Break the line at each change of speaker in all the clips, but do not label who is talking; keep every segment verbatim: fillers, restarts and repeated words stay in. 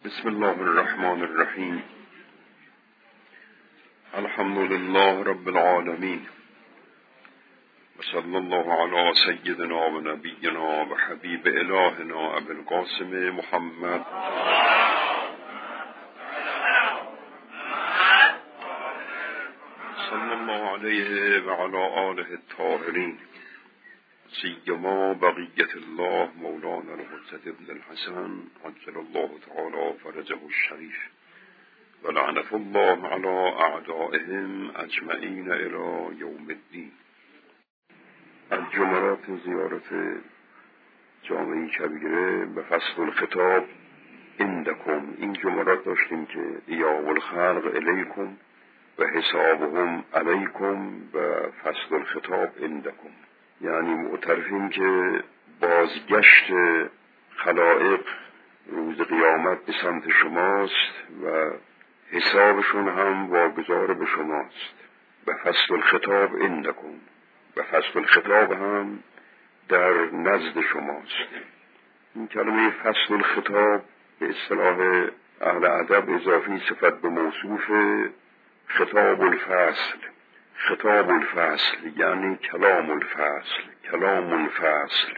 بسم الله الرحمن الرحیم. الحمد لله رب العالمین و صلی الله علی سیدنا و نبینا و حبیب الهنا ابی القاسم محمد صلی الله علیه و علی آله الطاهرین، سیما بقیت الله مولانا الحجة ابن الحسن عجل الله تعالی فرجه الشریف و لعنة الله علی اعدائهم اجمعین الی یوم الدین. از جملات زیارت جامعه کبیره به فصل الخطاب عندکم، این جملات داشتیم که ایام الخلق الیکم و حسابهم علیکم و فصل الخطاب عندکم، یعنی معترفیم که بازگشت خلائق روز قیامت به سمت شماست و حسابشون هم واگذار به شماست. و فصل الخطاب عندکم، و فصل الخطاب هم در نزد شماست. این کلمه فصل الخطاب به اصطلاح اهل ادب اضافی صفت به موصوف خطاب الفصل. خطاب الفصل یعنی کلام الفصل، کلام الفصل،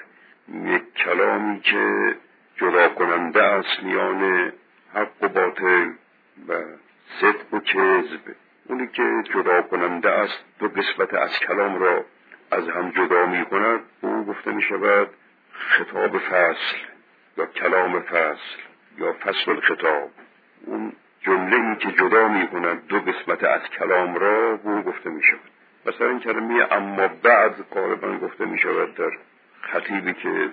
یک کلامی که جدا کننده است میان حق و باطل و صدق و کذب. اونی که جدا کننده است دو قسمت از کلام را از هم جدا می کند، او گفته می شود خطاب فصل یا کلام فصل یا فصل الخطاب. اون جمله ای که جدا می کند دو قسمت از کلام را، او گفته می شود. مثلا این کلمه اما بعد غالبا گفته می شود در خطیبی که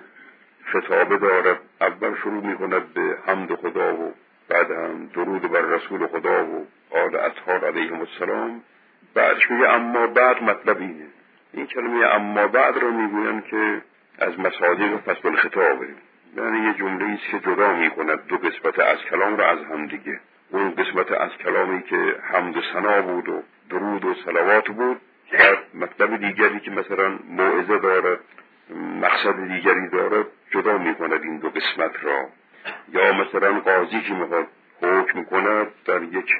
خطابه دارد، اول شروع می کند به حمد خدا و بعد هم درود بر رسول خدا و آل اطهار علیهم السلام، بعدش میگه اما بعد. مطلب اینه، این کلمه اما بعد را میگویند که از مصادیق فصل الخطابه، یعنی یه جمله ایست که جدا می کند دو قسمت از کلام را از هم دیگه. اون قسمت از کلامی که حمد و ثنا بود و درود و صلوات بود، و مطلب دیگری که مثلا موعظه دارد، مقصد دیگری دارد، جدا می کند این دو قسمت را. یا مثلا قاضی که میخواد حکم کند در یک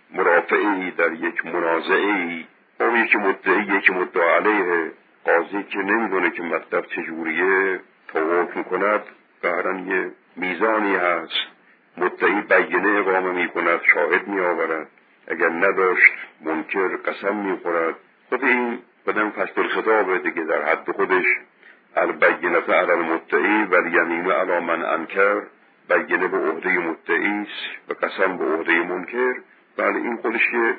مرافعی، در یک منازعی، اون یکی مدعی یکی مدعا علیه، قاضی که نمیدونه که مطلب چجوریه تا حکم کند، قهرن یه میزانی هست، مدعی بینه اقامه می کند، شاهد می آورد، اگر نداشت منکر قسم می خورد. خود این بدن فصل الخطابه دیگه، در حد خودش البینه علی المدعی و الیمین علی من انکر، بینه به عهده مدعی است و قسم به عهده منکر. بله، این خودش یه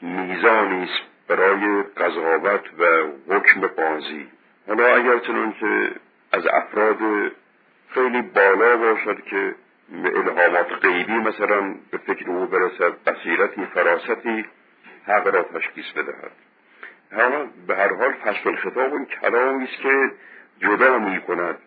میزانی است برای قضاوت و حکم قاضی. حالا اگر چنانچه از افراد خیلی بالا باشد که به الهامات غیبی مثلا به فکر او برسد، بصیرتی، فراستی حق را تشخیص بدهد. حالا به هر حال فصل الخطاب اون کلامی است که جدا می کند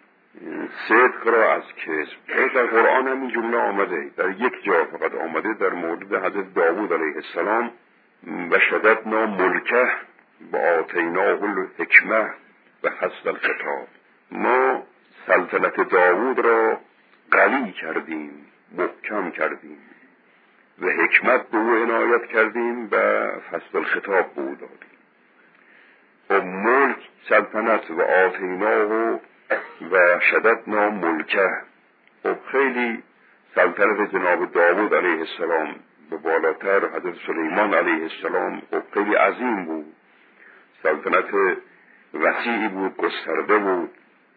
صدق را از کذب. در قرآن هم این جمله آمده، در یک جا فقط آمده، در مورد حضرت داوود علیه السلام، و شددنا ملکه و آتیناه الحکمه و فصل الخطاب. ما سلطنت داوود را قوی کردیم، محکم کردیم و حکمت به او عنایت کردیم و فصل الخطاب به او دادیم. و ملک، سلطنت و آتیناه و شددنا ملکه، و خیلی سلطنت جناب داوود علیه السلام به بالاتر حضرت سلیمان علیه السلام و خیلی عظیم بود، سلطنت وسیعی بود، گسترده بود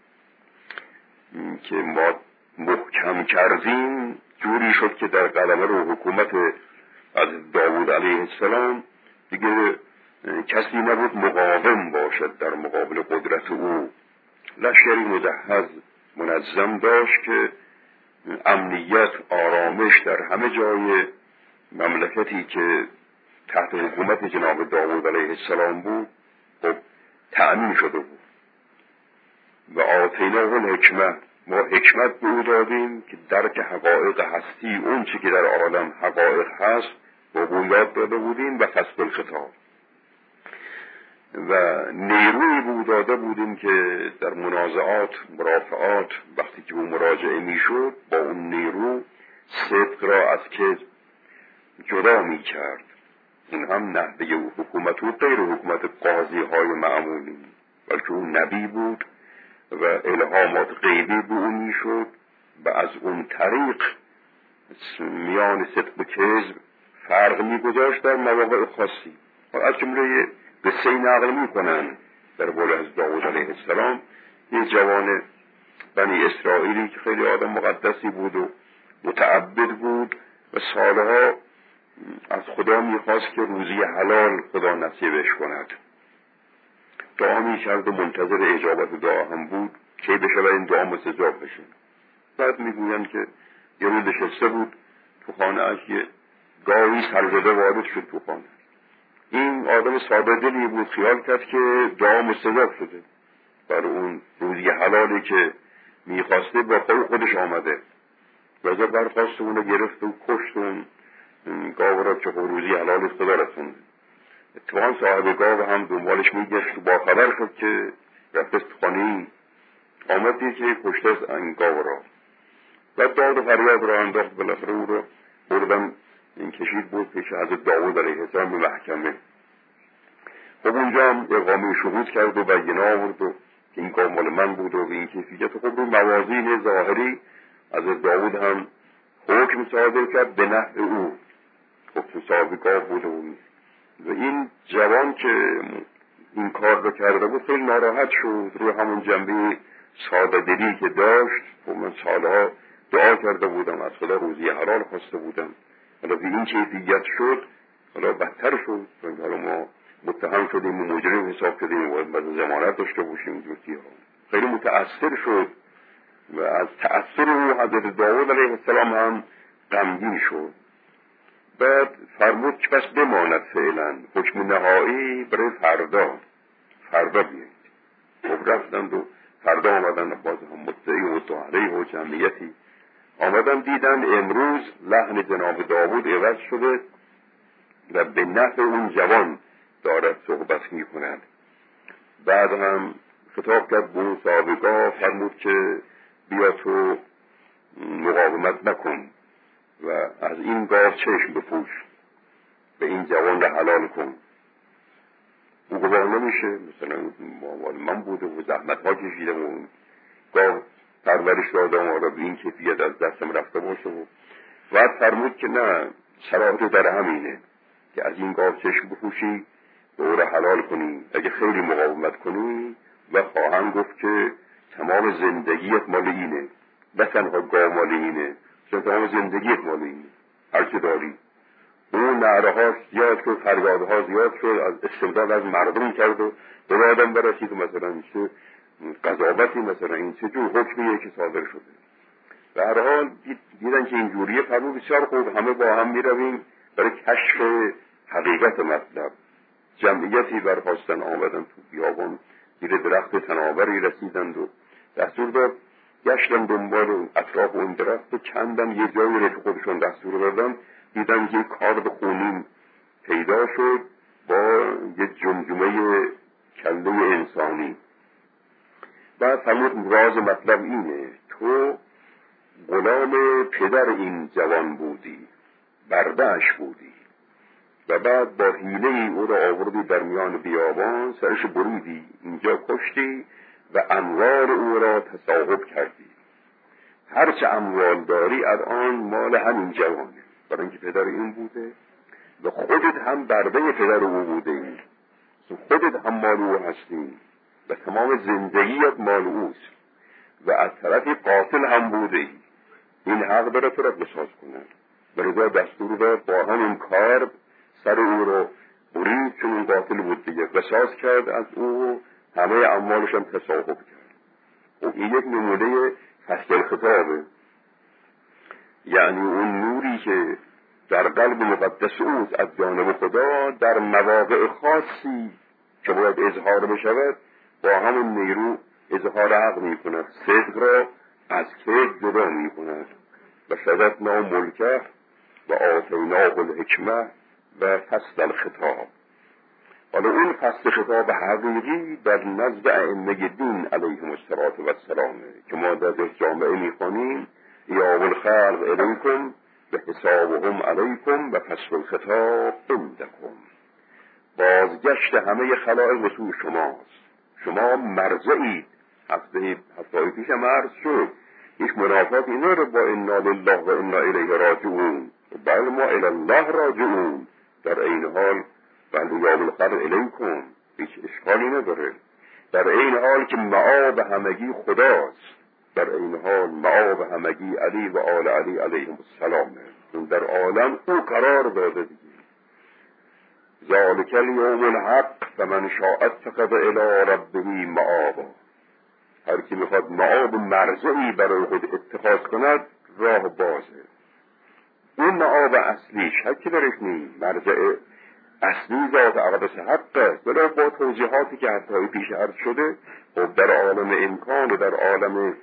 که ما محکم کردیم. جوری شد که در قلمه و حکومت از داوود علیه السلام دیگه کسی نبود مقاوم باشد در مقابل قدرت او. لشکری مجهز منظم داشت که امنیت، آرامش در همه جای مملکتی که تحت حکومت جناب داوود علیه السلام بود خب تأمین شده بود. و آتیناه الحکمه، ما حکمت به او دادیم که درک حقایق هستی، اون چی که در عالم حقایق هست با او یاد داده بودیم. و فصل الخطاب و نیروی به او داده بودیم که در منازعات، مرافعات، وقتی که او مراجعه می شد با اون نیرو صدق را از کذب جدا می کرد. این هم نحوه او حکومت و غیر حکومت قاضی های معمولی، بلکه او نبی بود و الهامات غیبی به او می شد و از اون طریق میان صدق و کذب فرق می گذاشت در مواقع خاصی. و از جمله قصه نقل می کنند در باره از داود علیه السلام، یک جوان بنی اسرائیلی که خیلی آدم مقدسی بود و متعبد بود و سالها از خدا میخواست که روزی حلال خدا نصیبش کند. دعا میکرد و منتظر اجابت دعا هم بود که بشه و این دعا مستجاب بشه. بعد میگویند که یه روز نشسته بود تو خانه اش، یه گاوی سرزده وارد شد تو خانه. این آدم ساده دلی بود، خیال کرد که دعا مستجاب شده، برای اون روزی حلالی که میخواسته با پای خودش آمده و زد برخواست اونو گرفت و کشت اون گاو را که روزی حلال خدا رسوند. اتفاقا صاحب گاو هم دنبالش میگشت و با خبر شد که رفت است خانه‌ای، آمد دید که کشته است این گاو را و داد و فریاد را انداخت. بالاخره او را بردن این کشید بود پیش حضرت داود علیه السلام به محکمه. خب اونجا هم اقامه شهود کرد و بیانیه آورد و این گاو مال من بود و به این کیفیت. خب رو موازین ظاهری حضرت داود هم حکم صادر کرد به نفع او، خب صاحب گاو بود و این جوان که این کار رو کرده بود خیلی ناراحت شد. روی همون جنبه ساده دلی که داشت، و من سالها دعا کرده بودم، از خدا روزی حلال خواسته بودم، حالا به این کیفیت شد، حالا بدتر شد. حالا ما متهم شدیم و مجرم حساب شدیم و باید ضمانت داشته باشیم. دوستی ها خیلی متأثر شد و از تأثیر او حضرت داود علیه السلام هم غمگین شد. بعد فرمود که پس بماند فعلا، حکم نهایی برای فردا فردا بیایید. خب رفتند و فردا آمدن، باز هم مدعی و مدعی و جمعیتی آمدن، دیدن امروز لحن جناب داود عوض شده و به نفع اون جوان دارد صحبت می کند. بعد هم خطاب کرد به اون صاحبگاه، فرمود که بیا تو مقاومت نکن و از این گاو چشم بپوش، به این جوان را حلال کن. او گواه نمیشه، مثلا مال من بوده و زحمت ها کشیدم و گاو پرورش دادم و به این کیفیت از دستم رفته باشه. و بعد فرمود که نه، شرایط در همینه که از این گاو چشم بپوشی و او را حلال کنی. اگه خیلی مقاومت کنی و خواهند گفت که تمام زندگیت مال اینه، نه تنها گاو مال اینه، چون تمام زندگیت مال اینه، هر چه داری. اون نعره ها زیاد شد، فریادها زیاد شد، از استبداد از مردم کرد و به آدم برسید و مثلا چه قضاوتی، مثلا این چه جور حکمیه که صادر شده. به هر حال دیدن که اینجوریه، فرمود بسیار خوب، همه با هم میرویم برای کشف حقیقت مطلب. جمعیتی برخواستن، آمدن تو بیابان، زیر درخت تناوری رسیدند و دستور داد گشتن دنبال اطراف اون درخت و کندن، یه جایی رو که خودشون دستور دادن، دیدن که کارد خونین پیدا شد با یه جمجمه کله انسانی. بعد فرمود راز مطلب اینه، تو غلام پدر این جوان بودی، برده‌اش بودی و بعد با حیله ای او را آوردی در میان بیابان، سرش بریدی، اینجا کشتی و اموال او را تصاحب کردی. هرچه اموال داری الان مال همین جوانه، برای اینکه پدر این بوده و خودت هم برده پدر او بوده ای، خودت هم مال او هستی و تمام زندگیت مال اوست و از طرفی قاتل هم بوده ای. این حق داره تو را قصاص کنند. برای دستور داد با همین کار سر او رو برید، چون اون قاتل بود دیگه، قصاص کرد از او، همه اموالش هم تصاحب کرد. و این یک نمونه فصل خطابه، یعنی اون نوری که در قلب مقدس اوست از جانب خدا، در مواقع خاصی که باید اظهار بشود با همون نیرو اظهار حق می کند، صدق را از کذب جدا می کند. و شددنا ملکه و آتیناه الحکمه و فصل الخطاب. حالا اون فصل خطاب حقیقی در نزد ائمه دین علیهم الصلاة و السلام که ما در جامعه می خوانیم یا اول خلق الیکم به حسابهم علیکم و فصل الخطاب عندکم. بازگشت همه خلائق به سوی شماست. شما مرجعید. هفته هفته پیش هم عرض شد هیچ منافات اینا رو با انا لله و انا الیه راجعون، بل ما الی الله راجعون. در این حال بنده یام الخبر الیکم، هیچ اشکالی نداره. در این حال که معاب همگی خداست، در این حال معاب همگی علی و آل علی علیهم السلامه. اون در عالم او قرار داده دیگه. ذالک الیوم الحق فمن شاء اتخذ الی ربه مآبا. هر کی میخواد معاب مرجعی برای خود اتخاذ کند راه بازه. اون معاب اصلیش هر کی درش نیم مرجع اصلی ذات اقدس حق است. ولی با توضیحاتی که حتی پیش عرض شده و در عالم امکان و در عالم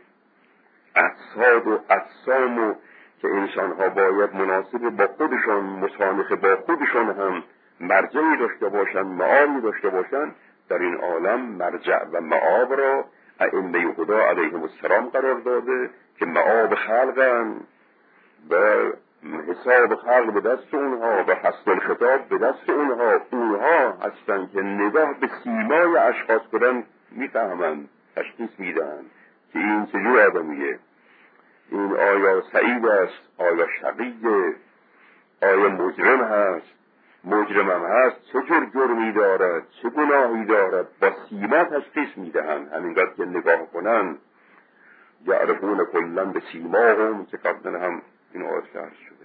اجساد و اجسام و که انسان ها باید مناسب با خودشان مسانخ با خودشان هم مرجعی داشته باشند، معابی داشته باشند، در این عالم مرجع و معاب را ائمه خدا علیهم السلام قرار داده که معاب خلقن و حساب خلق به دست اونها و فصل الخطاب به دست اونها. اونها هستند که نگاه به سیمای اشخاص کنن میفهمند، تشخیص میدن که این چجور آدمیه، این آیا سعید است، آیا شقیه، آیا مجرم هست، مجرم هم هست، چه جور جرمی دارد، چه گناهی دارد، با سیما تشخیص میدهند. همینقدر که نگاه کنن یعرفون کلن به سیماهم که قبلا هم این آیت شرح شده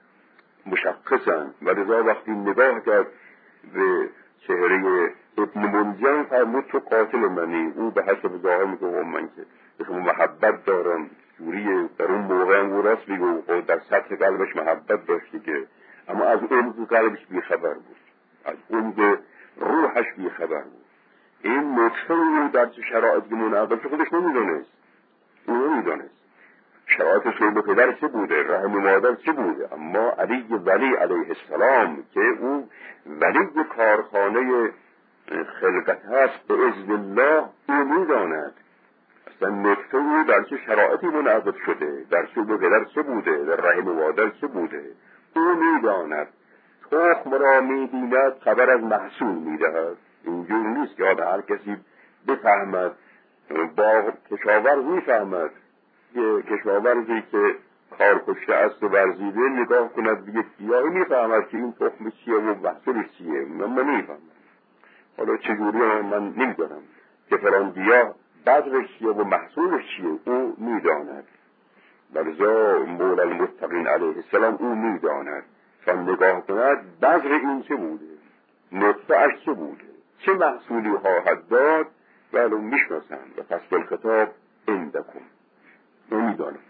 مشخصن. و لذا وقتی نگاه کرد به چهره ابن منجم فرمود تو قاتل منی. او به حسب ظاهر میگه من که به شما محبت دارم جوریه. در اون موقع هم او راست میگه و در سطح قلبش محبت داشتی که، اما از اون قلبش بیخبر بود، از اون روحش بیخبر بود. این نطفه او در چه شرایطی منعقد شده خودش نمیدونست. او نمیدونست شرایط صلب پدر چه بوده، رحم مادر چه بوده. اما علی ولی علیه السلام که او ولی کارخانه خلقت هست به اذن الله، او میداند اصلا نطفه او در چه شرایطی منعقد شده، در صلب پدر چه بوده، در رحم مادر چه بوده. او میداند. تخم را میبیند خبر از محصول میدهد. اینجور نیست که هر کسی بفهمد. با کشاورز میفهمد که کشاورزی که کار کشته است و ورزیده نگاه کند به یک گیاهی میفهمد که این تخم چیه و محصولش چیه. من نمیفهمم. حالا چجوری من نمیدانم که فلان گیاه بذرش چیه و محصولش چیه. او میداند. ولذا مولا المتقین علیه السلام او میداند تا نگاه کند بذر این چه بوده، نطفه اش چه بوده، چه محصولی خواهد داد. ولی میشناسند و فصل الخطاب عندکم. نمیداند.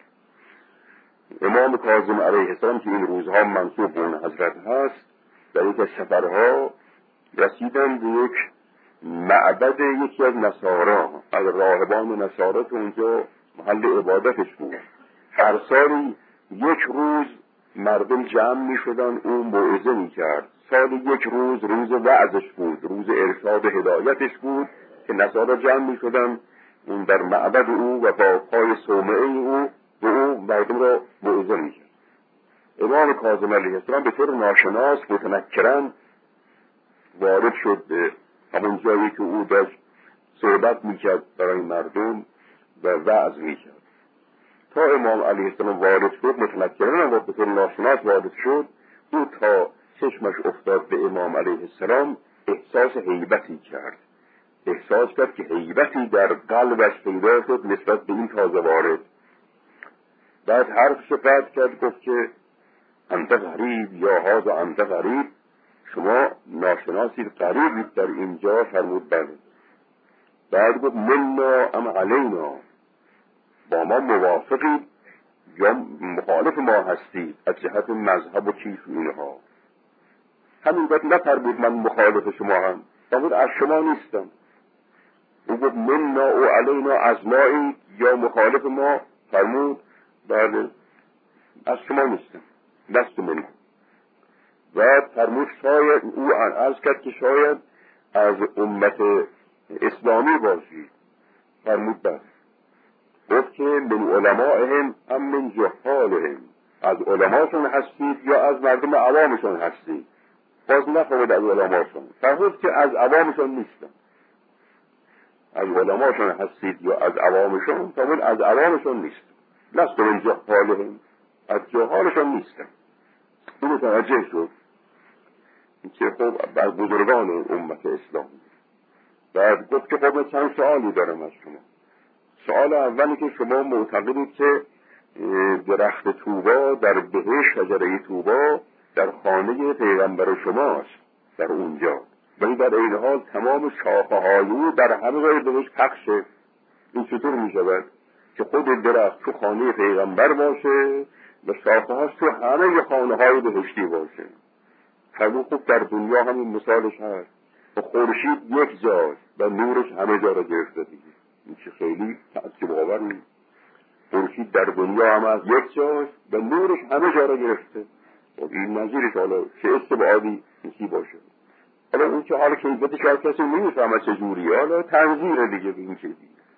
امام کاظم علیه السلام که این روزها منصوب به اون حضرت هست، در یک از سفرها رسیدن به یک معبد یکی از نصارا، از راهبان نصارا که اونجا محل عبادتش بود. هر سال یک روز مردم جمع می شدن، اون موعظه می کرد. سال یک روز روز وعظش بود، روز ارشاد هدایتش بود که نصارا جمع می شدن اون در معبد او و با پای صومعه او به او مردم را موعظه می کرد. امام کاظم علیه السلام به طور ناشناس متنکرن وارد شد به همون جایی که او داشت صحبت می کرد برای مردم و وعظ می کرد. تا امام علیه السلام وارد شد متنکرن و به طور ناشناس وارد شد، او تا چشمش افتاد به امام علیه السلام احساس هیبتی کرد. احساس کرد که هیبتی در قلبش پیدا شد نسبت به این تازه وارد. بعد حرفش قطع کرد، گفت که انت غریب یا هذا انت غریب، شما ناشناسید، غریبید در اینجا. فرمود بله. بعد گفت منا ام علینا، با ما موافقید یا مخالف ما هستید از جهت مذهب و چیز و اینها. همین گفت نفرمود من مخالف شما هم، فرمود از شما نیستم. او گفت منا و علینا، از مایی یا مخالف ما؟ فرمود بله از شما نیستم، دست من. و فرمود شاید، او عرض کرد که شاید از امت اسلامی باشید. فرمود بله. گفت که من علمائهم ام من جهالهم، از علماشون هستید یا از مردم عوامشون هستید؟ باز نفرمود از علماشون، فرمود که از عوامشون نیستم. از علماشون هستید یا از عوامشون؟ فرمود از عوامشون نیستم. لست من جهالهم، از جهالشون نیستم. این متوجه شد که خب بر بزرگان امت اسلام. بعد گفت که خب من چند سوالی دارم از شما. سوال اولی که شما معتقدید که درخت طوبا در بهشت، شجره طوبا در خانه پیغمبر شماست، در اونجا، ولی در این حال تمام شاخه های او در همه جای بهشت پخشه. این چطور می شود که خود درخت تو خانه پیغمبر باشه و شاخه هاش تو همه خانه های بهشتی باشه؟ فرمود خب در دنیا همین مثالش هست. و خورشید یک جاست و نورش همه جا را گرفته دیگه. این چه خیلی تعجب آور نیست. خورشید در دنیا هم از یک جاست و نورش همه جا را گرفته. و این نظیرش حالا چه استبعادی میشی باشه. حالا اون که حالا کیفیتش هر کسی نمیفهمه چجوریه، حالا تنظیره دیگه به این چیزی.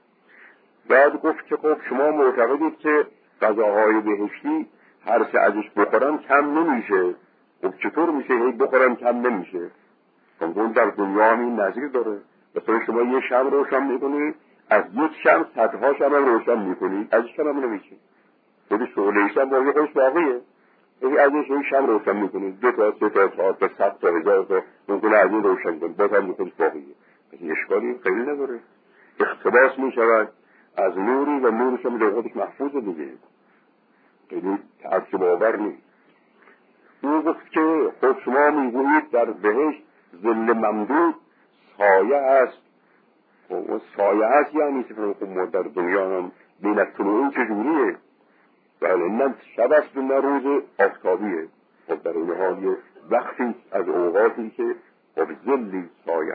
بعد گفت که خب شما معتقدید که غذاهای بهشتی هر چه ازش بخورن کم نمیشه. خب چطور میشه هی بخورن کم نمیشه؟ اون در دنیا هم این نظیر داره. مثلا شما یه شمع روشن میکنید، از یک شمع صدها شمع روشن میکنید، ازش کم هم نمیشه. خود شعله شمع باقی خودش باقیه. یعنی ازش یک شمع روشن میکنید، دو تا سه تا چهار تا صد تا هزار تا ممکنه از این روشن کنید، باز هم خودش باقیه. این اشکالی خیلی نداره. اقتباس میشود از نوری و نورش هم در خودش محفوظه دیگه. یعنی تعجب آور نیست. او گفت که خود شما میگویید در بهشت ظل ممدود سایه است. و سایه است یعنی که خب ما در دنیا هم بینت طلوع چجوریه؟ بله نه شب است و نه روز آفتابیه. خب در این حال یه وقتی از اوقاتی که خب ظلی سایه.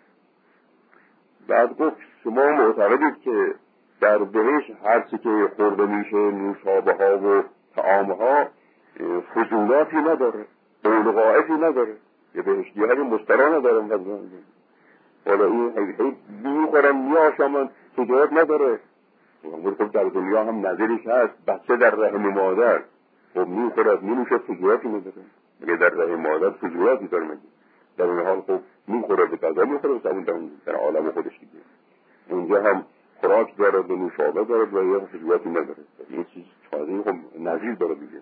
بعد گفت شما معتقدید که در بهشت هر چی که خورده میشه، نوشابه ها و طعام ها فضولاتی نداره، اولغائفی نداره. یه بهشتی های مسترا ندارن وزن. حالا این حیث میخورن میاشامن فضولات نداره. خب در دنیا هم نظرش هست، بچه در رحم مادر خب میخورد مینوشه فضولاتی نداره. مگه در رحم مادر فضولاتی داره؟ مگه در این حال خب میخورد غذا میخورد و در عالم خودش دیگه. اونجا هم خوراک دارد و نوشابه دارد و یه فضولاتی نداره. این چیز تازه خب نظیر داره دیگه.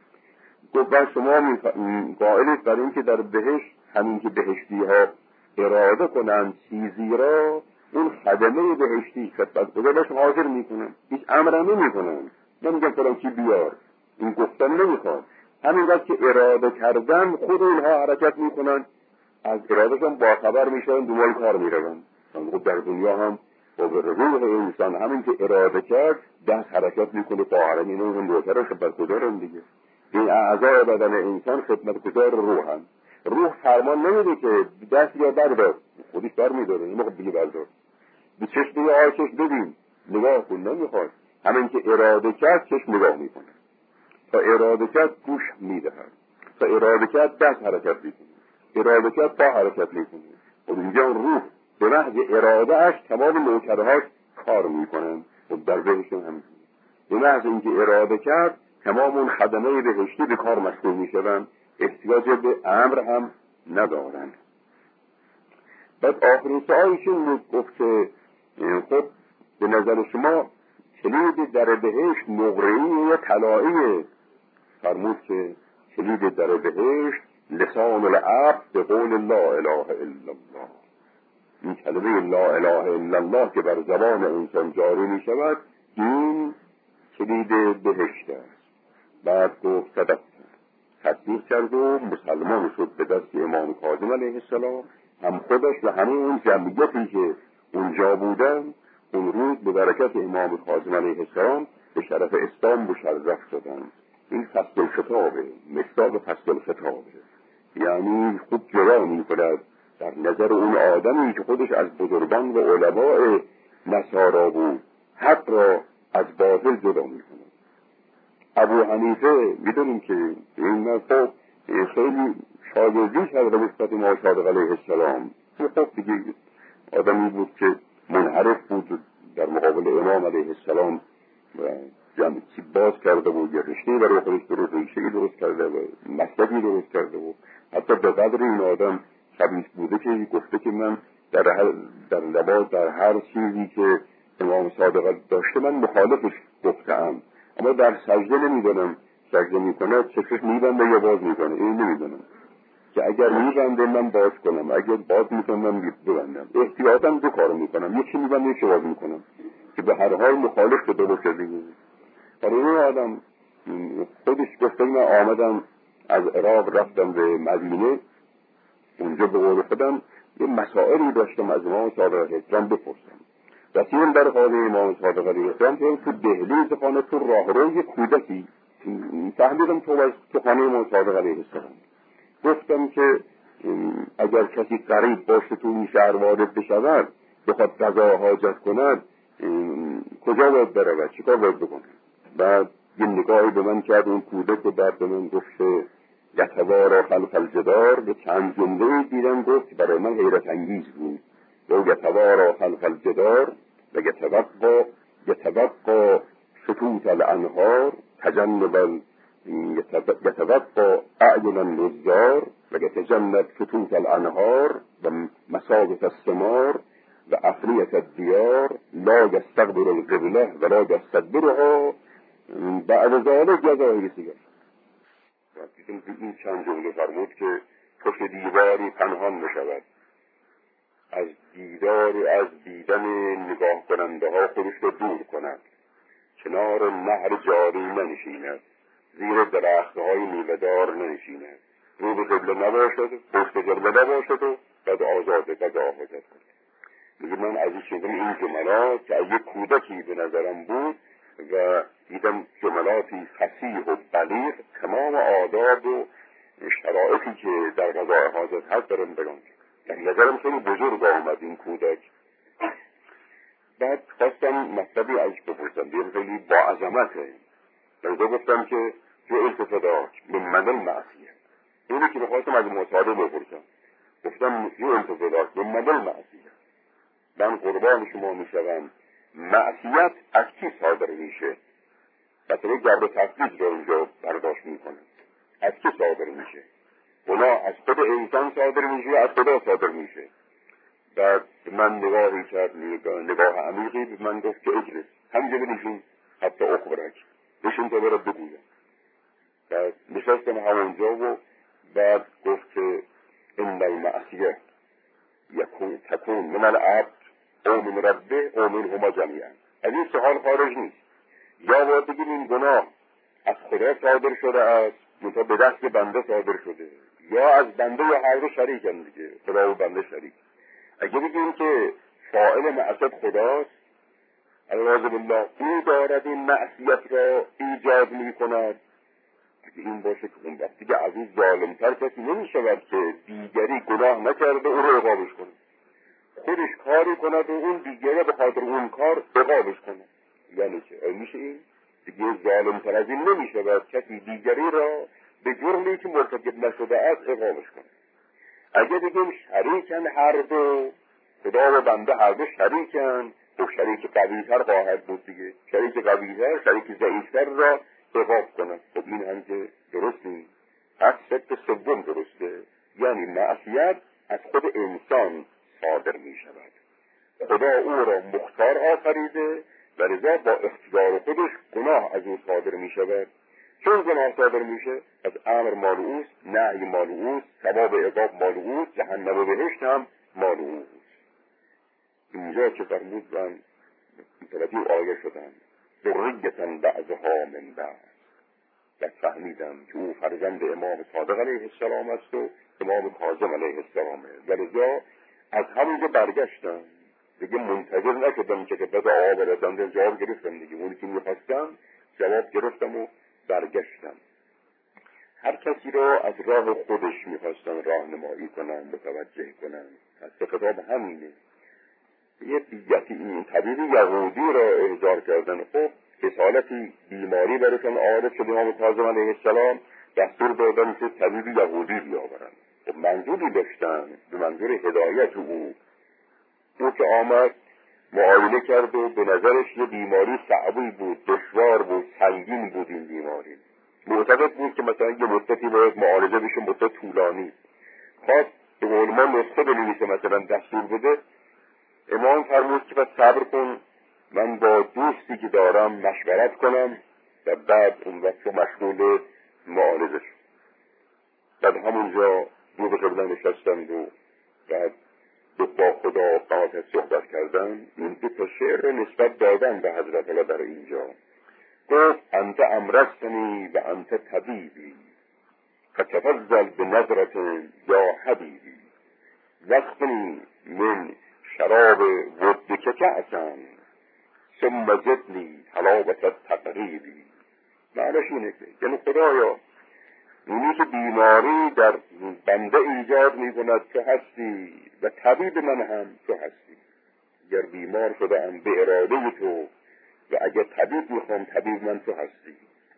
گفت شما قائلید بر این که در بهشت همین که بهشتی ها اراده کنند چیزی را، اون خدمه بهشتی خدمت گذارش حاضر میکنن، هیچ امر نمیکنن. نمیگن فلان کی بیار، این گفتن نمیخواد. همین وقت که اراده کردن خود اونها حرکت میکنن، از ارادهشون باخبر میشن، دنبال کار میرون. خب در دنیا هم با روح انسان همین که اراده کرد دست حرکت میکنه، طاهرن اینو اون دوتر خدمت گذارن دیگه. این اعضای بدن انسان خدمتگزار روحن. روح فرمان نمیده که دست یا بردار، خودش بر میداره. این موقع بگی بردار، به چشم یا آرکش ببین، نگاه کن، نمیخواد. همین که اراده کرد چشم نگاه میکنه، تا اراده کرد گوش میدهد، تا اراده کرد دست حرکت میکنه، اراده کرد پا حرکت میکنه. و اینجا روح به محض اراده اش تمام نوکرهاش کار میکنن. و در بهشت هم به محض اینکه اراده کرد تمام اون خدمه بهشتی به کار مشغول میشوند، احتیاج به امر هم ندارند. بعد آخرین سوالشون گفت که خب به نظر شما کلید در بهشت نقره‌ای یا طلایی؟ فرمود که کلید در بهشت لسان العبد به قول لا اله الا الله. این کلمه لا اله الا الله که بر زبان انسان جاری می شود، این کلید بهشت است. بعد گفت صدق تصدیق کرد و مسلمان شد به دست امام کاظم علیه السلام. هم خودش و همه اون جمعیتی که اونجا بودن اون روز به برکت امام کاظم علیه السلام به شرف اسلام مشرف شدن. این فصل الخطابه، مصداق فصل الخطابه، یعنی خود جدا می کند در نظر اون آدمی که خودش از بزرگان و علماء نصارا بود، حق را از باطل جدا می کند. ابو حنیفه میدونیم که این خب خیلی شاگردی کرده نسبت امام صادق علیه السلام. خب دیگه آدمی بود که منحرف بود در مقابل امام علیه السلام و جمعی باز کرده و یه رشته برای خودش درست ریشه‌ای درست کرده و مسلکی درست کرده و حتی به قدر این آدم خبیث بوده که گفته که من در هر در لباس در هر چیزی که امام صادق داشته من مخالفش گفتم، اما در سجده نمیدونم سجده میکنه چشمش میبنده یا باز میکنه، این نمیدونم که اگر میبنده من باز کنم، اگر باز میکنم من ببندم. احتیاطاً دو کارو میکنم، یکی میبنده یکی باز میکنم که به هر حال مخالف به درست شده. برای این آدم خودش گفته من آمدم از عراق رفتم به مدینه، اونجا به قول خودم یه مسائلی داشتم از امام صادق علیه السلام بپرسم. رسیدم در خانه امام صادق علیه السلام که تو دهلیز خانه تو راهروی کودکی فهمیدم تو از تو خانه امام صادق علیه السلام. گفتم که اگر کسی غریب باشه تو این شهر وارد بشود بخواد قضا حاجت کند کجا باید برود، چیکار باید بکنه؟ بعد یه نگاهی به من کرد اون کودک و بعد به من گفت که یتوارا خلف الجدار، به چند جمله دیدم گفت برای من حیرت انگیز بود. و یتوارا خلف الجدار و یتوقع یتوقع شطوط الانهار تجنب یتوقع اعین النزار و یتجنب شطوط الانهار و مساقط الثمار و افریت الدیار لا یستقبل القبله و لا یستدبرها بعد ذلك جزای سیگر. این چند جمله فرمود که پشت دیواری پنهان میشود، از دیدار از دیدن نگاه کننده ها خودش رو دور کند، کنار نهر جاری ننشیند، زیر درخت های میوه‌دار ننشیند، رو به قبله نباشد، پشت قبله نباشد و بعد آزاد قضا حاجت کند. میگه من از این شدم این جملات که از یک کودکی به نظرم بود و دیدم جملاتی فصیح و بلیغ تمام آداب و شرایطی که در قضای حاجت هست دارم بگم. در نظرم خیلی بزرگ آمد این کودک. بعد خواستم مطلبی ازش بپرسم، دیم خیلی با عظمته. بعد گفتم که جو التفاداک من من المعصیه، اینی که بخواستم از مصادر بپرسم. گفتم جو التفاداک من من المعصیه، من قربان شما میشوم. معصیت از کی صادر میشه؟ مثلا گرد تفویض رو اینجا برداشت میکنه. از کی صادر میشه؟ گناه از خود انسان صادر میشه، از خدا صادر میشه. بعد من نگاهی کرد، نگاه عمیقی به من گفت که اجلس، همجا بنشین حتی اخبرک، بشین تا برد بگویم. بعد نشستم همونجا و بعد گفت که ان المعصیه یکون تکون من العبد او من ربه او من هما جمیعا. از این سوال خارج نیست. یا باید بگیم این گناه از خدا صادر شده است، منتها به دست بنده صادر شده، یا از بنده یا هر دو شریکن دیگه، خدا و بنده شریک. اگه بگیم که فاعل معصیت خداست، العیاذ بالله، او دارد این معصیت را ایجاد می کند، اگه این باشه که اون وقت دیگه از این ظالمتر کسی نمی شود که دیگری گناه نکرده او رو عقابش کنه، خودش کاری کند و اون دیگری به خاطر اون کار عقابش کنه. یعنی چه؟ میشه این دیگه ظالمتر از این نمی شود کسی دیگری را به جرمی که مرتکب نشده است عقابش کنه. اگه بگیم شریکن هر دو، خدا و بنده هر دو شریکن، و شریک قوی‌تر خواهد بود دیگه، شریک قوی‌تر شریک ضعیف‌تر را عقاب کنه. خب این هم که درست نیست. پس شک سوم درسته، یعنی معصیت از خود انسان صادر می شود. خدا او را مختار آفریده و لذا با اختیار خودش گناه از او صادر می شود. چون گناه صادر میشه از امر مال اوست، نهی مال اوست، ثواب عقاب مال اوست، جهنم و بهشت هم مال اوست. اینجا که فرمود من متوجه آیه شدم ذریة بعضها من بعض، و فهمیدم که او فرزند امام صادق علیه السلام است و امام کاظم علیه السلامه، و لذا از همونجا برگشتم دیگه، منتظر نشدم که بده آقا برسم، جواب گرفتم دیگه، اونی که میخواستم جواب گرفتم و برگشتم. هر کسی را از راه خودش میخواستن راهنمایی کنن، متوجه کنن. از خطاب همینه. یه بیتی این طبیب یهودی را احضار کردن، خب رسالتی بیماری برشان عارض شد، امام کاظم علیه السلام دستور دادن که طبیب یهودی بیاورن. خب منظوری داشتن، به منظور هدایت او. او که آمد
معاینه کرد و به نظرش یه بیماری صعبی بود، دشوار بود، سنگین بود این بیماری. معتقد بود که مثلا یه مدتی باید معالجه بشه، مدت طولانی. خواست به قول ما نسخه بنویسه، مثلا دستور بده. امام فرمود که بس صبر کن، من با دوستی که دارم مشورت کنم و بعد اون وقت مشغول معالجه شد. بعد همونجا دو به قبله نشستند و بعد با خدا قاطع صحبت کردن. این دو تا شعر رو نسبت دادن به حضرت الله در اینجا. گفت انت امرستنی و انت طبیبی فتفضل به نظرت یا حبیبی وقتنی من شراب ودک کأسا ثم زدنی حلاوت تقریبی. معنیش اینه که یعنی خدایا اونی که بیماری در بنده ایجاد می کند تو هستی و طبیب من هم تو هستی. اگر بیمار شده ام به اراده تو و اگر طبیب میخوام طبیب من تو هستی.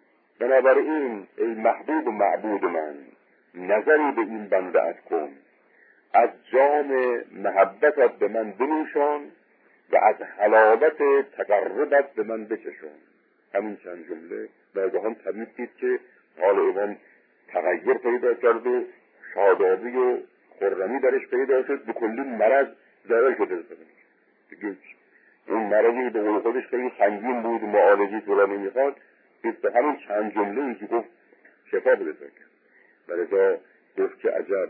بنابراین ای محبوب و معبود من نظری به این بنده کن، از جام محبتت به من بنوشان و از حلاوت تقربت به من بچشان. همین چند جمله ناگهان طبیب دید که حال امام تغییر پیدا کرد و شادابی و خرمی درش پیدا شد، به کلی مرض ضرر شده دیگه. اون مرضی به قول خودش خیلی سنگین بود و معالجی طولانی میخواد، به همین چند جمله که گفت شفا پیدا کرد. برای گفت که عجب،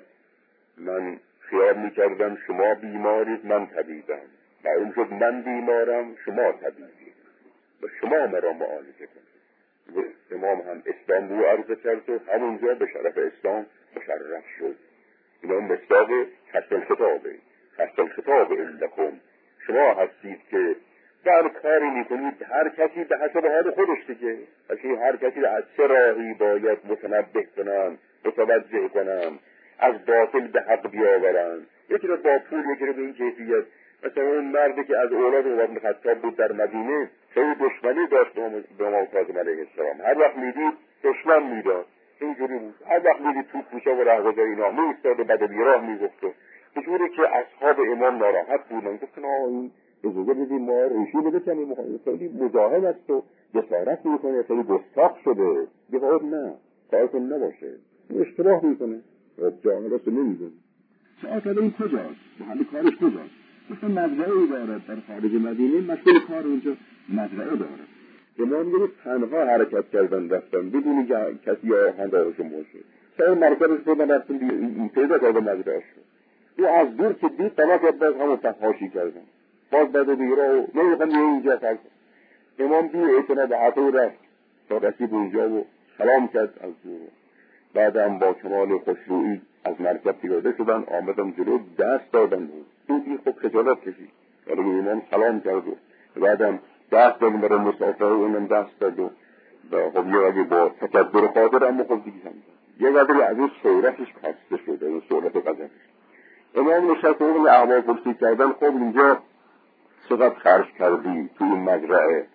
من خیال میکردم شما بیمارید من طبیبم، معلوم شد من بیمارم شما طبیبید و شما مرا معالجه کنید. امام هم اسلام رو عرض کرد و همونجا به شرف اسلام مشرف شد. اینا مصداق خصل خطابه. خصل خطاب لکم، شما هستید که در کاری میکنید هر کسی به حسب حال خودش دیگه. اصلا هر کسی از چه راهی باید متنبه کنن، متوجه کنن، از باطل به حق بیاورن. یکی رو با پول، یکی رو به این کیفیت. مثلا اون مردی که از اولاد عمر بن خطاب بود در مدینه خیلی دشمنی داشت به امام کاظم علیه السلام. هر وقت میدید دشمن میداد، اینجوری بود. هر وقت میدید تو کوچه و رهگذر اینا میایستاد و بعد بیراه میگفت. به جوری که اصحاب امام ناراحت بودن، گفتن آه این اجازه بدیم ما ریشی بده کنیم، خیلی مزاحم است و جسارت میکنه، خیلی گستاخ شده. دیگه نه کارتون نباشه، اشتباه میکنه و جامعه راست نمیدونه. ساعت این کجاست؟ محل کارش کجاست؟ مثلا مزرعه‌ای دارد در خارج مدینه، مسئول کار اونجا مزرعه دارد. امام میگه تنها حرکت کردن رفتن بدون کسی آهنگارشون باشه. شاید مرکزش بودن رفتن این پیدا کرده مزرعه‌اش رو. او از دور که دید طرف باز همون تفحاشی کردن. باز بعد بیرا و نمیخوام یه اینجا فرد. امام بی اعتنا به حقه رفت تا رسید اونجا و سلام کرد از دور. بعد هم با کمال خوشرویی از مرکب پیاده شدن، آمدن جلو دست دادن بود. دودی خب خجالت کشید. ولی امام سلام کرد و بعدم دست دادن برای مسافر و اونم دست داد و خب یه وقتی با تکبر خاطر اما خب دیگه هم یه قدری از این سورتش کاسته شده، این سورت قدرش. امام نشست و اون احوال پرسی کردن، خب اینجا چقدر خرج کردی توی این مزرعه؟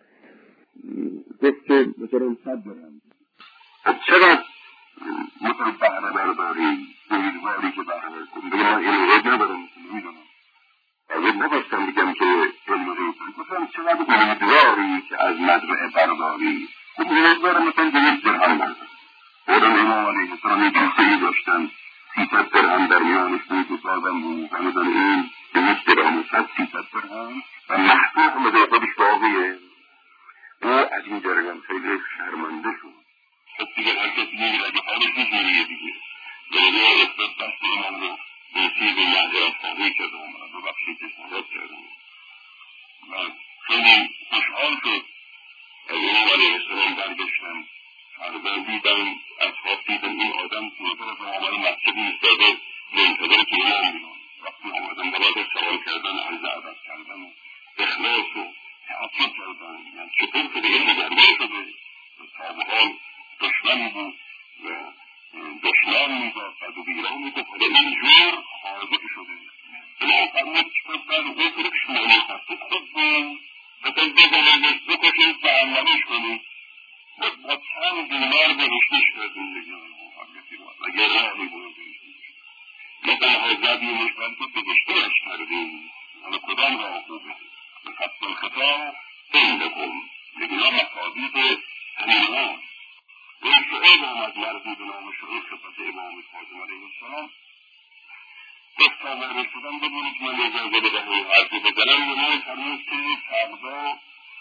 گفت که مثلا صد درهم. چقدر مثلا بهره برداری امیدواری که بهره کنی؟ بگه من این غیب ندارم، میدونم غیب نگفتم بگم که علم غیب کنی. مثلا چقدر امیدواری که از مزرعه برداری؟ خب امیدوارم مثلا دویست درهم برداری. بودن امام علیه السلام یک کلسه‌ای داشتن، سیصد درهم در میانش بود و سازم بود. همزن این دویست درهم صد سیصد درهم و محقوق مده خودش باقیه. او از این جریان خیلی شرمنده شد. خب دیگه هر کسی میگه اگه حالش میگه دیگه دلیل افتاد دست من رو بیسی به معذرت خواهی کرده و من رو بخشی تشنهات کردم و خیلی خوشحال شد. از امام علیه السلام برداشتم فردا دیدم اصحاب دیدم این آدم توی طرف آمده مسجد ایستاده منتظر که امام بیان. وقتی آمدن برای سوال کردن عرض عبد کردن و اخلاص و تعطیل کردن، یعنی چطور شده این مدربه شده تابحال دشمن بود و دشمن میداد و دو بیران میداد و اینجور حاضر شده. امام فرمود که بعد بکنید شمالی خسته خود بود و تا بزنید بکشید و عملیش کنید و چند بیمار بهشتش کردیم دیگه و گرانی بود مثلا حضرت میمشتن که بهشتش کردیم حالا کدام را خوبه فصل الخطاب عندكم بگنا مصادیق همینان و این شعیب آمد مردی به نام شعیب خدمت امام کاظم علیه السلام گفت تا وارد شدم ببینید من اجازه بدهم حرفی بزنم به من فرمود که فردا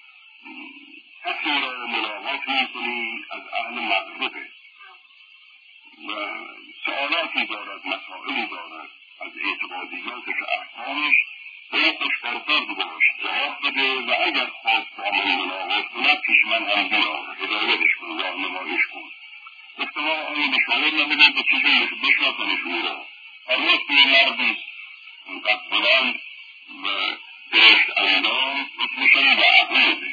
کسی را ملاقات میکنی از اهل مغربه و سوالاتی دارد مسائلی دارد از اعتقادیاتش و احکامش به او خوشبرخورد باش جواب بده و اگر خواست با من ملاقات کند پیش من هم بیار هدایتش کن راهنماییش کن. گفتم آیا نشانه نمیدن به چیزی بشناسنش او را فرمود که مردی قد بلند و درشت اندام اسمشان یعقوبه.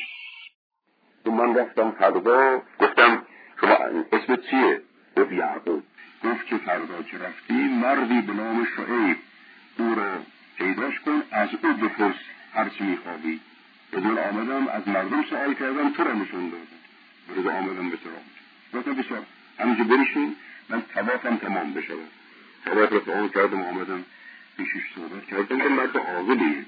من رفتم فردا گفتم شما اسمت چیه؟ گفت یعقوب. گفت که فردا که رفتی مردی به نام شعیب او را پیداش کن از او بپرس هر چی میخوابی. بدون آمدم از مردم سوال کردم تو را نشون دادم بدون آمدم به تو را گفتم بسیار همینجا بریشین من طوافم تمام بشود. طواف را تمام کردم آمدم پیشش صحبت کردم که مرد عاقلیه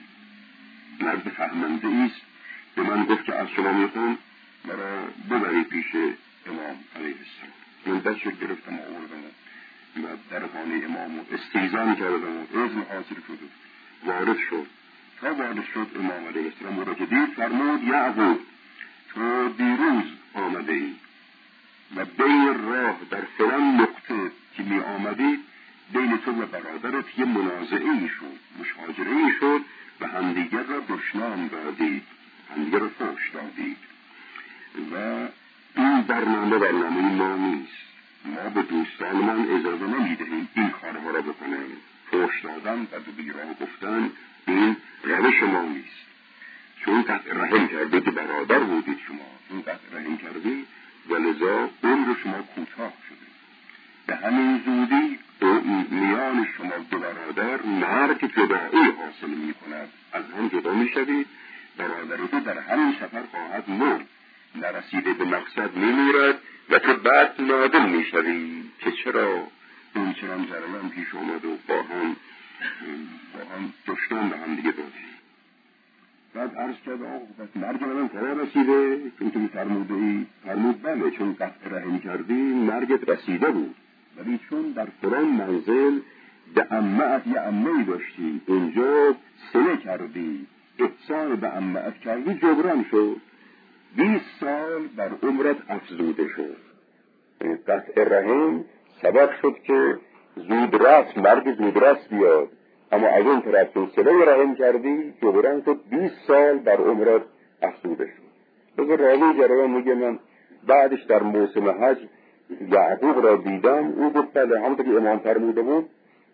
مرد فهمنده ایست. به من گفت که از شما میخوام مرا ببری پیش امام علیه السلام. من دستش گرفتم و آوردم و در خانه امام و استیزان کردم و اذن حاصل شد وارد شد. تا وارد شد امام علیه السلام او را که دید فرمود یعقوب تو دیروز آمده ای و بین راه در فلان نقطه که می آمدی بین تو و برادرت یه منازعه‌ای شد مشاجره‌ای شد و همدیگر را دشنام دادید همدیگر را فحش دادید و این برنامه برنامه ما نیست. ما به دوستانمان اجازه نمیدهیم این کارها را بکنن. فحش دادن و دو بیراه گفتن این روش ما نیست. چون قطع رحم کردید برادر بودید شما چون قطع رحم کردید و لذا عمر شما کوتاه شده. به همین زودی میان شما دو برادر مرگ جدایی حاصل می کند. از هم جدا می شوید. برادرتو در همین سفر خواهد مرد نرسیده به مقصد می میرد و تو بعد نادم می شوی که چرا این چرا جرمان پیش آمد و با هم با هم دشتان به هم دیگه دادی. بعد عرض کرد آقا بس مرگ من فرا رسیده چون تو فرموده ای فرمود بله چون قطع رحم کردی مرگت رسیده بود ولی چون در فلان منزل به عمه‌ات یه عمه‌ای داشتی اونجا سله کردی احسان به عمه‌ات کردی جبران شد بیست سال بر عمرت افزوده شد. قطع رحم سبب شد که زود رس مرگ زود رس بیاد اما از اون طرف تو سله رحم کردی جبران شد بیست سال بر عمرت افزوده شد. بذار راوی جریان میگه من بعدش در موسم حج یعقوب را دیدم او گفت بله همونطور که امام فرموده بود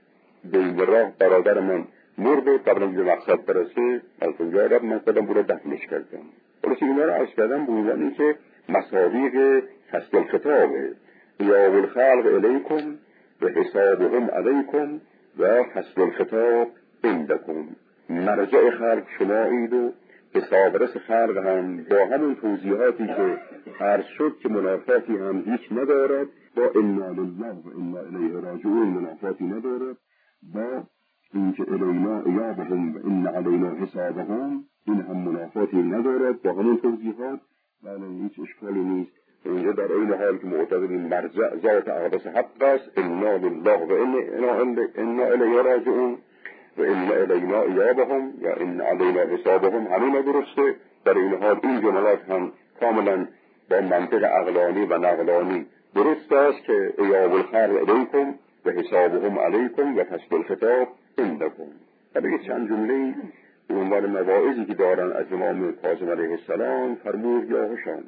بین راه برادر من مرد و قبل از به مقصد برسه از اونجا رفت من خودم برو دفنش کردم. خلاص اینا رو عرض کردم بودن این که مصادیق فصل الخطابه یا الخلق الیکم و حسابهم علیکم و فصل الخطاب عندکم. مرجع خلق شمایید و حسابرس خلق هم با همون توضیحاتی که عرض شد که منافاتی هم هیچ ندارد با انا لله و انا الیه راجعون منافاتی ندارد با اینکه الینا ایابهم و ان علینا حسابهم این هم منافاتی ندارد با همون توضیحات ولی هیچ اشکالی نیست. اینجا در این حال که معتقد این مرجع ذات اقدس حق است انا لله و انا الیه راجعون و ان الینا ایابهم یا ان علینا حسابهم همین درسته. در این حال این جملات هم کاملا با منطق عقلانی و نقلانی درست است که ایاب الخلق الیکم و حسابهم علیکم و فصل الخطاب عندکم. بگید چند جمله به عنوان مواعظی که دارن از امام کاظم علیه السلام فرمود یا هشام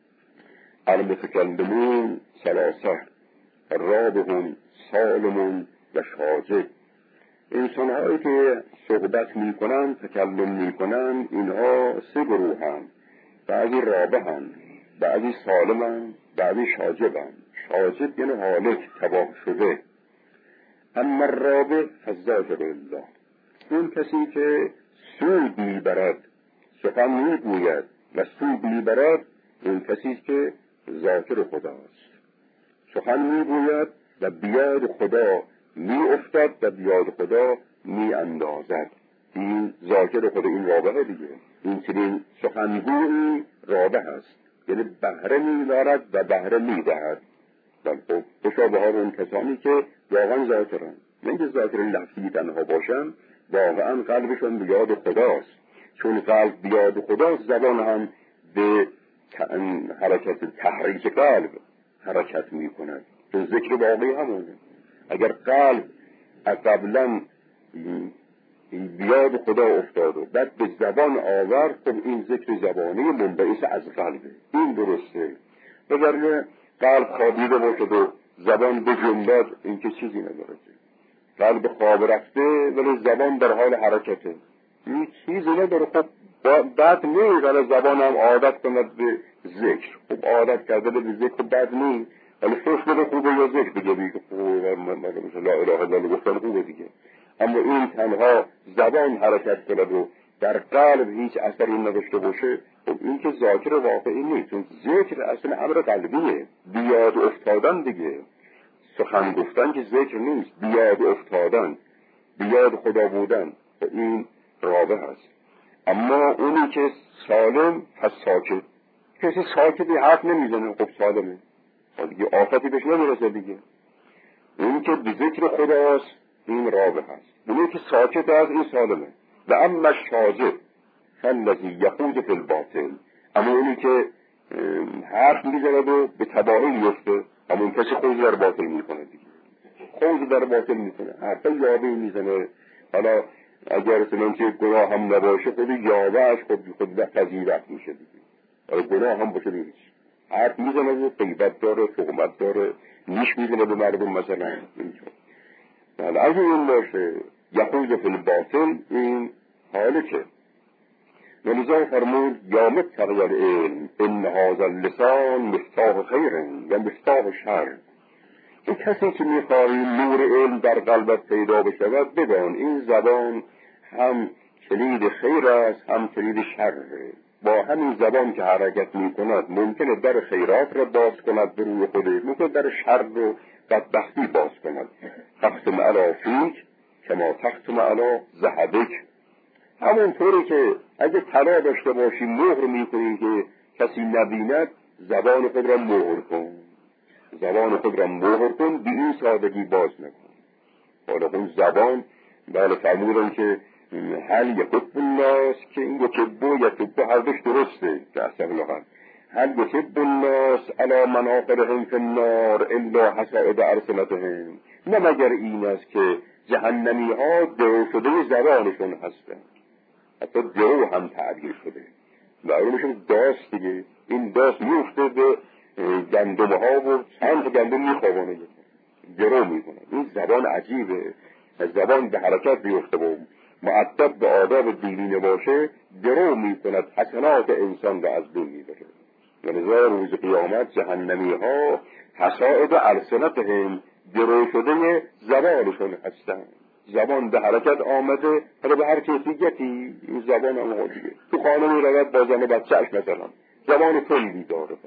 المتکلمون ثلاثه رابهم سالم و شاجد. انسان هایی که صحبت می کنن تکلم می کنن اینها سه گروه هم. بعضی رابه هم بعضی سالم هم بعضی شاجب هم. شاجب یعنی حالک تباه شده. اما رابه فالذاکر الله اون کسی که سود می برد سخن می گوید و سود می برد اون کسی که ذاکر خداست سخن می گوید و بیاد خدا می افتد و بیاد خدا می اندازد.
این ذاکر خود این رابعه دیگه. این چنین سخنگویی رابع هست، یعنی بهره می‌دارد و بهره می‌دهد. خب مشابه ها اون کسانی که واقعا ذاکرن، نه اینکه ذاکر لفظی تنها باشن، واقعا قلبشون به یاد خداست. چون قلب به یاد خداست، زبان هم به حرکت تحریک قلب حرکت می‌کند. چون ذکر واقعی همونه. اگر قلب قبلا بیاد خدا افتاد و بعد به زبان آورد، خب این ذکر زبانی منبعث از قلبه، این درسته. وگرنه قلب خوابیده باشد و زبان بجنبد، این که چیزی نداره. قلب خواب رفته ولی زبان در حال حرکته، این چیزی نداره. خب بعد نیست ولی زبان هم عادت کند به ذکر. خب عادت کرده به ذکر بعد نیست، ولی فش بده خوبه یا ذکر بگه بیگه خوبه، مثلا لا اله الا الله گفتن خوبه دیگه. اما این تنها زبان حرکت کند و در قلب هیچ اثری نداشته باشه، خب این که ذاکر واقعی نیست. چون ذکر اصلا امر قلبیه، بیاد افتادن دیگه. سخن گفتن که ذکر نیست، بیاد افتادن، بیاد خدا بودن، خب این رابع هست. اما اونی که سالم پس ساکت، کسی ساکتی حرف نمیزنه، خب سالمه، دیگه آفتی بهش نمیرسه دیگه. اونی که به ذکر خداست، این رابع هست. اونی که ساکت هست، این سالمه. و اما شاذب فالذی یخوض فی الباطل، اما اونی که حرف میزند و به تباهی میفته، اما اون کسی خوض در باطل میکنه دیگه. خوض در باطل میکنه، حرف یابه میزنه. حالا اگر چنانچه گناه هم نباشه، خود یابهش خود خود پذیرت میشه دیگه. اگر گناه هم باشه نیست، حرف میزنه و غیبت داره، تهمت داره، نیش میزنه به مردم مثلا. حالا اگه این باشه یخوض فی الباطل، این حاله که ولذا فرمود یا مبتغی العلم ان هذا اللسان مفتاح خیر و مفتاح شر. این کسی که میخواهی نور علم در قلبت پیدا بشود، بدان این زبان هم کلید خیر است هم کلید شر. با همین زبان که حرکت میکند ممکنه در خیرات را باز کند به روی خودش، ممکنه در شر و بدبختی باز کند. تختم علی فیک کما تختم علی ذهبک. همون طوری که اگه طلا داشته باشی مهر میکنی که کسی نبیند، زبان خود را مهر کن، زبان خود را مهر کن، به این سادگی باز نکن. حالا اون زبان بله فرمودن که هل یکب الناس، که این یکبو یکبو هر دوش درسته که اصلا لغت، هل یکب الناس علی مناخرهم فی النار الا حصائد السنتهم. نه مگر این است که جهنمی ها درو شده زبانشون هستن، حتی درو هم تعبیر شده، معلومشون داست دیگه. این داست میفته به گندم ها و چند گندم میخوابانه، درو میکنه. این زبان عجیبه، زبان به حرکت بیفته و مؤدب به آداب دینی باشه، درو میکند، حسنات انسان را از بین میبره. ولذا روز قیامت جهنمی ها حصائد السنتهم، درو شده زبانشون هستن. زبان به حرکت آمده، حالا به هر کیفیتی. این زبان هم دیگه تو خانه می رود با زن بچه‌اش مثلا زبان تندی داره،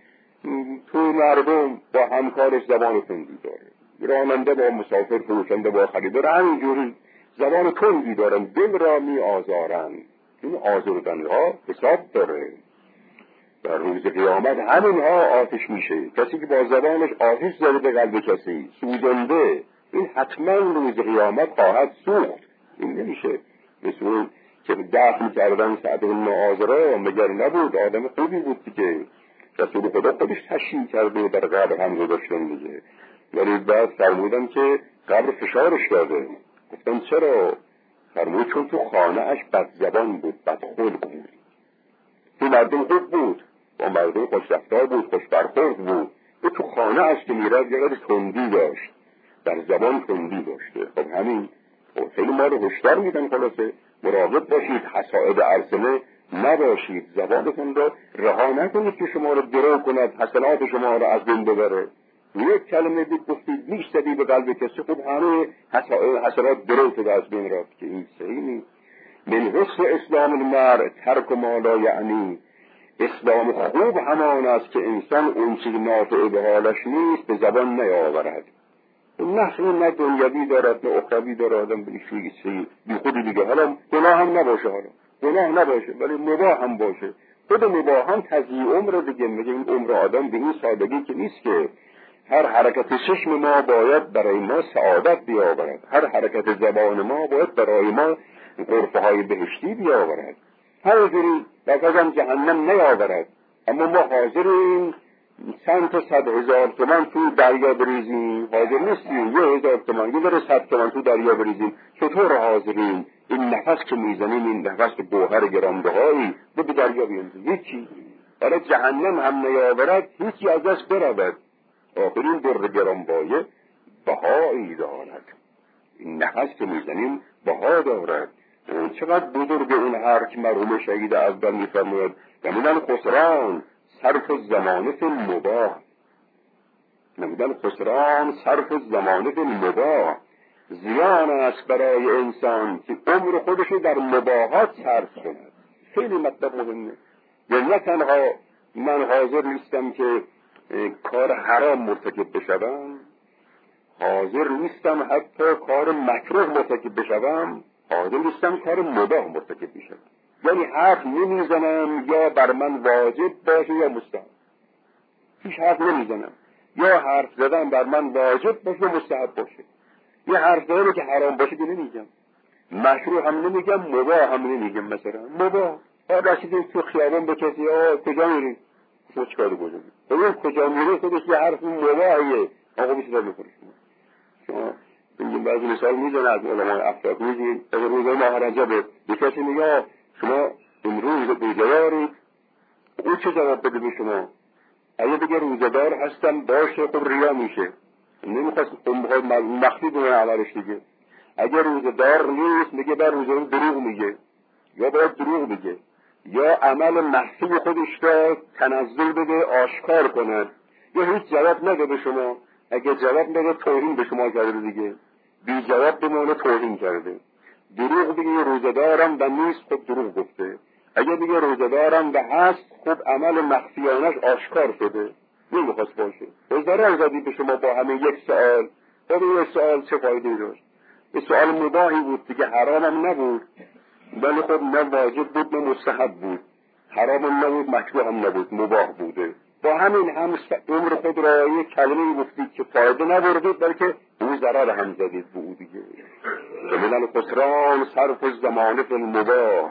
تو مردم با همکارش زبان تندی داره، راننده با مسافر، فروشنده با خریدار، همینجوری زبان تندی دارن، دل را می آزارن. این آزردن ها حساب داره. در روز قیامت همین ها آتش میشه. کسی که با زبانش آتش زده به قلب کسی، سوزنده، این حتما روز قیامت خواهد سوخت. این نمیشه مثل اون که دفن کردن سعد بن معاذ، مگر نبود آدم خوبی بود که رسول خدا خودش تشییع کرده در قبر هم گذاشتن دیگه. ولی بعد فرمودن که قبر فشارش داده. گفتن چرا؟ فرمود چون تو خانه اش بد زبان بود، بد خلق بود. تو مردم خوب بود، با مردم خوش رفتار بود، خوش برخورد بود. و تو خانه اش که میرد یه قدر تندی داشت، در زبان تندی داشته. خب همین خیلی ما رو هشدار میدن، خلاصه مراقب باشید، حصائد السنه نباشید، زبانتون رو رها نکنید که شما رو درو کند، حسنات شما رو از بین ببره. یک کلمه دید گفتید میشتدی به قلب کسی، خب همه حسنات درو شده از بین رفت، که این صحیح نیست. من حسن اسلام المرء ترک ما لا یعنی. اسلام خوب همان است که انسان اون چیز نافع به حالش نیست به زبان نیاورد. نه این نه دنیوی دارد نه اخروی دارد، آدم به این چیزی بی خودی دیگه. حالا گناه هم نباشه، حالا گناه نباشه ولی مباح هم باشه. خود مباح هم تضییع عمر دیگه. میگه این عمر آدم به این سادگی که نیست که هر حرکت چشم ما باید برای ما سعادت بیاورد، هر حرکت زبان ما باید برای ما غرفه های بهشتی بیاورد، همینجوری لفظم جهنم نیاورد. اما ما حاضریم چند تا صد هزار تومن تو دریا بریزیم؟ حاضر نیستیم. یه هزار تومن یه داره صد تومن تو دریا بریزیم. چطور حاضریم این نفس که میزنیم، این نفس گوهر گرانبهایی رو به دریا بیندازیم؟ هیچی. برای جهنم هم نیاورد، هیچی از دست برود. آخرین در گرانبایه بهایی دارد. این نفس که میزنیم بها دارد. چقدر بزرگ اون حرک مرحوم شهید اول میفرماید نمیدن خسران صرف زمانه فی المباح، نمیدن خسران صرف زمانه فی المباح. زیان است برای انسان که عمر خودش رو در مباحات صرف کند. خیلی مطلب مهمه. یعنی نه تنها من حاضر نیستم که کار حرام مرتکب بشوم، حاضر نیستم حتی کار مکروه مرتکب بشوم، حاضر نیستم کار مباح مرتکب بشوم. یعنی حرف نمیزنم یا بر من واجب باشه یا مستحب. هیچ حرف نمیزنم. یا حرف زدن بر من واجب باشه یا مستحب باشه. یه حرف زدن که حرام باشه که نمیگم، مشروع هم نمیگم، مباح هم نمیگم. مثلا مباح رسیدیم تو خیابان به کسی آقا کجا میری؟ تو چیکار کنی؟ ببین کجا میری خودش یه حرف مباحیه. آقا بیشتر میخوری شما. این بعضی مثال میزنه از علمای افلاک میگه از روزای ماهرجبه به کسی میگه شما امروز روزدارید، او چه جواب بده به شما؟ اگه بگه روزدار هستم باشه خب ریا میشه، نمیخواست مخفی دونه عملش دیگه. اگه روزدار نیست میگه بر روزدار دروغ میگه، یا باید دروغ بگه، یا عمل مخفی خودش را تنزل بده آشکار کند، یا هیچ جواب نده به شما. اگه جواب نده توهین به شما کرده دیگه، بی جواب بمونه توهین کرده. دروغ بگه روزدارم و نیست خب دروغ گفته. اگه بگه روزدارم و هست خب عمل مخفیانش آشکار شده، نمیخواست باشه. روزدارم زدی به شما با همه یک سوال. خب این سوال چه فایده داشت؟ این سوال مباحی بود دیگه، حرام هم نبود ولی خب نه واجب بود نه مستحب بود، حرام هم نبود مکروه هم نبود، مباح بوده. با همین هم عمر خود را یک کلمه گفتید که فایده نبردید بلکه او ضرر هم زدید به او دیگه. من خسران صرف زمانه فی المباح.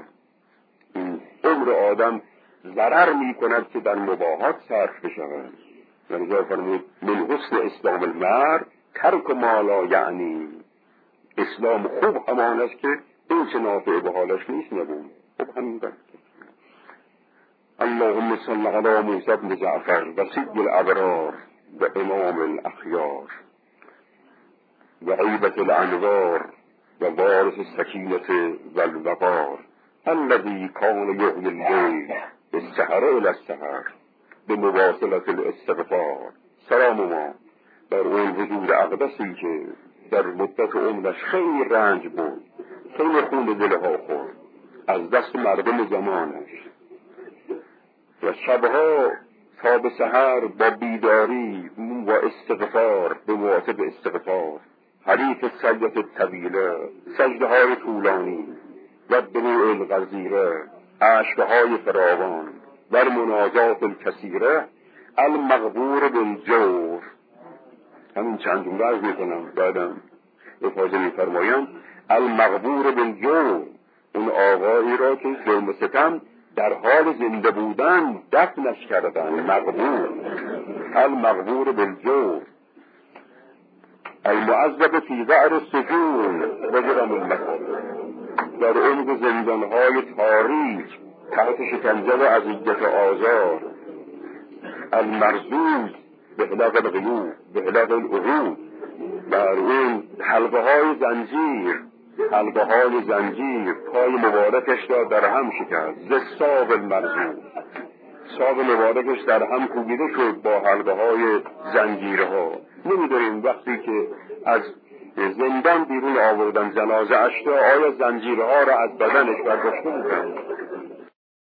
عمر آدم ضرر می کند که در مباحات صرف بشود. ولذا فرمود من حسن اسلام المرء ترک ما لا یعنی. اسلام خوب همان است که این چه نافع به حالش نیست نبود. خب همین بس. اللهم صل علی موسی بن جعفر و سید الابرار و امام الاخیار و عیبت الانوار و وارث السکینة و الوقار الذي كان يحيي الليل بالسحر الى السحر بمواصلة الاستغفار. سلام ما بر اون وجود اقدسی که در مدت عمرش خیلی رنج بود، خیلی خون دلها خورد از دست مردم زمانش و شبها تا به سحر با بیداری و استغفار به مواسط استغفار، حدیث سجده طویله، سجده های طولانی و دموع الغزیره، اشکهای فراوان و مناجات الکثیره، المغبور بالجور. همین چند جمله عرض میکنم بعدم افاظه میفرمایم. المغبور بالجور، اون آقایی را که ظلم و ستم در حال زنده بودن دفنش کردن. مغبور، المغبور بالجور، المعذب فی ذعر السجون و جرم المکان، در عمق زندانهای تاریک تحت شکنجه و اذیت آزار. المرزوز به خلاف الغیوب، به خلاف العهود، بر اون حلقه های زنجیر، حلقه های زنجیر پای مبارکش را در هم شکست. زستاب المرزوز، ساب مبارکش در هم کوبیده شد با حلقه های زنجیرها. نمیدونیم وقتی که از زندان بیرون آوردن جنازه اش را آیا زنجیرها را از بدنش برداشته بودن؟